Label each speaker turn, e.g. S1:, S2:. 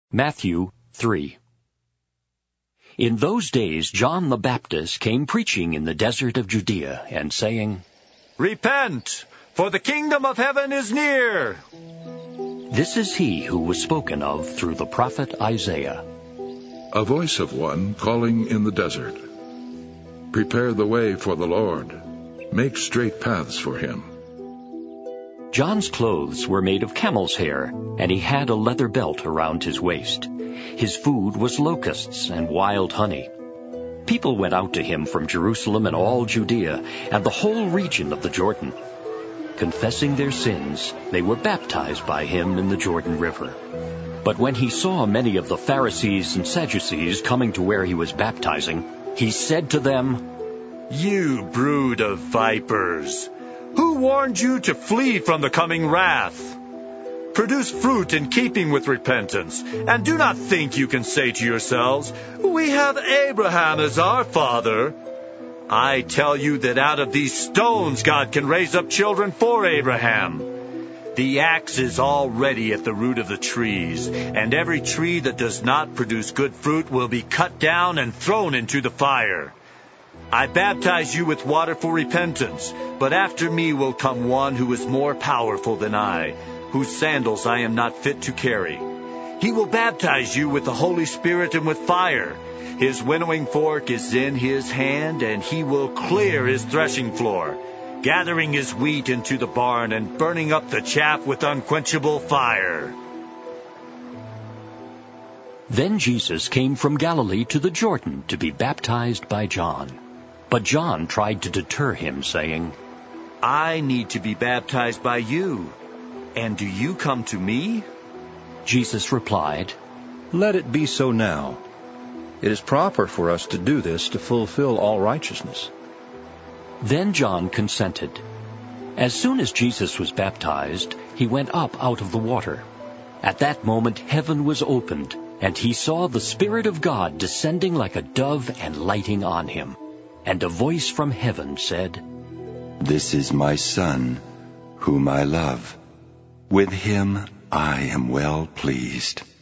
S1: Matthew 3. In those days John the Baptist came preaching in the desert of Judea, and saying,
S2: Repent, for the kingdom of heaven is near.
S1: This is he who was spoken of through the prophet Isaiah.
S3: A voice of one calling in the desert, Prepare the way for the Lord, make straight paths for him.
S1: John's clothes were made of camel's hair, and he had a leather belt around his waist. His food was locusts and wild honey. People went out to him from Jerusalem and all Judea, and the whole region of the Jordan. Confessing their sins, they were baptized by him in the Jordan River. But when he saw many of the Pharisees and Sadducees coming to where he was baptizing, he said to them,
S2: You brood of vipers! Who warned you to flee from the coming wrath? Produce fruit in keeping with repentance, and do not think you can say to yourselves, We have Abraham as our father. I tell you that out of these stones God can raise up children for Abraham. The axe is already at the root of the trees, and every tree that does not produce good fruit will be cut down and thrown into the fire. I baptize you with water for repentance, but after me will come one who is more powerful than I, whose sandals I am not fit to carry. He will baptize you with the Holy Spirit and with fire. His winnowing fork is in his hand, and he will clear his threshing floor, gathering his wheat into the barn and burning up the chaff with unquenchable fire.
S1: Then Jesus came from Galilee to the Jordan to be baptized by John. But John tried to deter him, saying,
S2: I need to be baptized by you, and do you come to me?
S1: Jesus replied,
S4: Let it be so now. It is proper for us to do this to fulfill all righteousness.
S1: Then John consented. As soon as Jesus was baptized, he went up out of the water. At that moment heaven was opened, and he saw the Spirit of God descending like a dove and lighting on him. And a voice from heaven said,
S5: This is my Son, whom I love. With him I am well pleased.